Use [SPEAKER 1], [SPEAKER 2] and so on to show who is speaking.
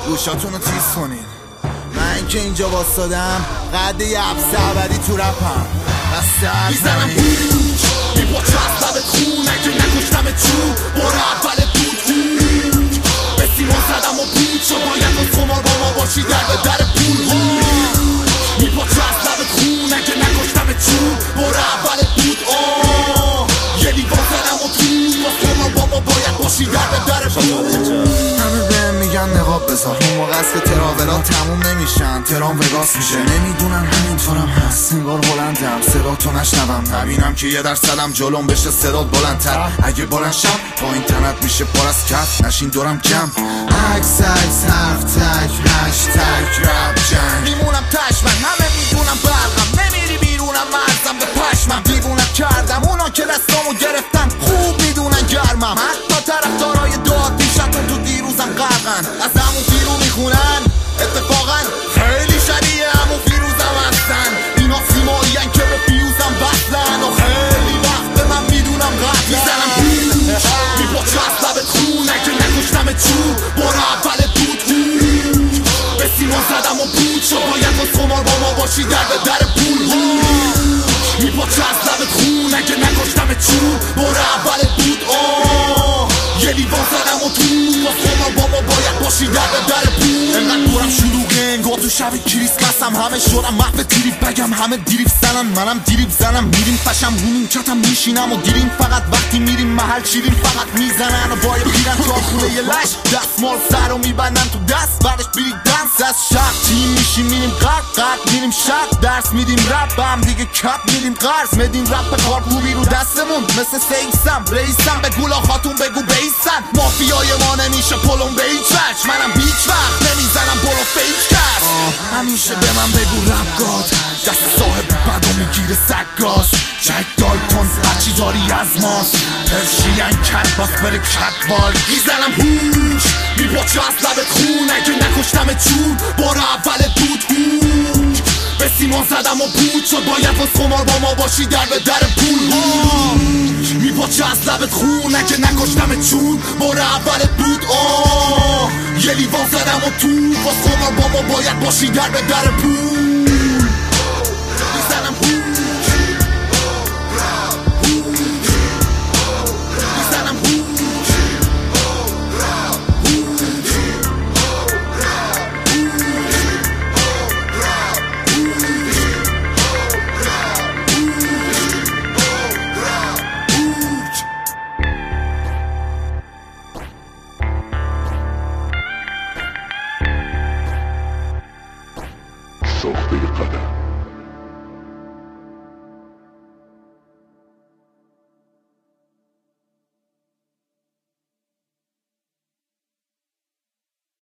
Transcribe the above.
[SPEAKER 1] گوشاتونو تیز کنین. من که اینجا واسادم قد یه عبس ابدی تو رپم بسته
[SPEAKER 2] میزنم بوش میپاچه از لبت خون اگه نکشتمت چون برو اول بود به سیمان زدم و بود چو باید از خمار با ما باشی در به در پول میپاچه از لبت خون اگه نکشتمت چون برو اول بود یه لیوان زدم و تو با خمار با ما باید باشی در به در پول.
[SPEAKER 1] همه بهم میگن نقاب بذار اون موقع است که تراولان تموم نمیشن ترام وگاس میشه نمیدونن همینطورم هست انگار بلندم صدا تو نشنوم نبینم که 1% جلوم بشه صدات بلندتر اگه بلند شم با این تنت میشه پر از کف نشین دورم کم عکس حرف تک هشتگ رپ جنگ میمونم تش من همه میدونم برقم نمیری بیرونم مرزم به پشمم دیوونم کردم اونا که دستامو گرفتن خوب میدونن گرمم حتی طرفدارای داد پیشتون تو دیروزم غرقن از همون فیرو میخونن اتفاقا خیلی شبیه همون فیروزم هستن اینا سیمایین که به فیوزم بستن و خیلی وقت من میدونم قد میزنم بوش میپاچه از لبت خون اگه نکشتمت چون برو اول بود به سیمان زدم و بود چو باید با خمار با ما باشی در به در پول میپاچه از لبت خون اگه نکشتمت چون برو اول بود یه لیوان زدم و تو با خمار با ما باید باشی در به در پول انقدر دورم شلوغه انگار تو شب کریسمسم همه شدم محو تریپ بگم همه دیریب زنن منم دیریب زنم میریم پشم رونیم چتم میشینم و دیریم فقط وقتی میریم محل چیریم فقط میزنن و باید بیرن تا خونه یه لش دستمال سر رو میبندن تو دست بعدش بیری دنس از شق تیم میشیم میریم قرد میریم شق درس میدیم رپ هم دیگه کپ میدیم قرض میدیم رپ کارکوبی رو دستمون مثل سیکسم رئیسم به گولا خاتون بگو بیسن مافیای ما نمیشه پلون به هیچ وجه منم هیچ وقت نمیزنم برو فیک کرد همیشه به من بگو رپ گاد دست صاحب بدو میگیره سگاز جک دالتون هرچی داری از ماست پرشین کت باس بره کتوال میزنم هوش میپاچه از لبت خون اگه نکشتمت چون برو اول بود به سیمان زدم و بود شد باید باز خمار با ما باشی در به در پول میپاچه از لبت خون اگه نکشتمت چون برو اول بود یه لیوان زدم و تو باز خمار با ما باید باشی در به در پول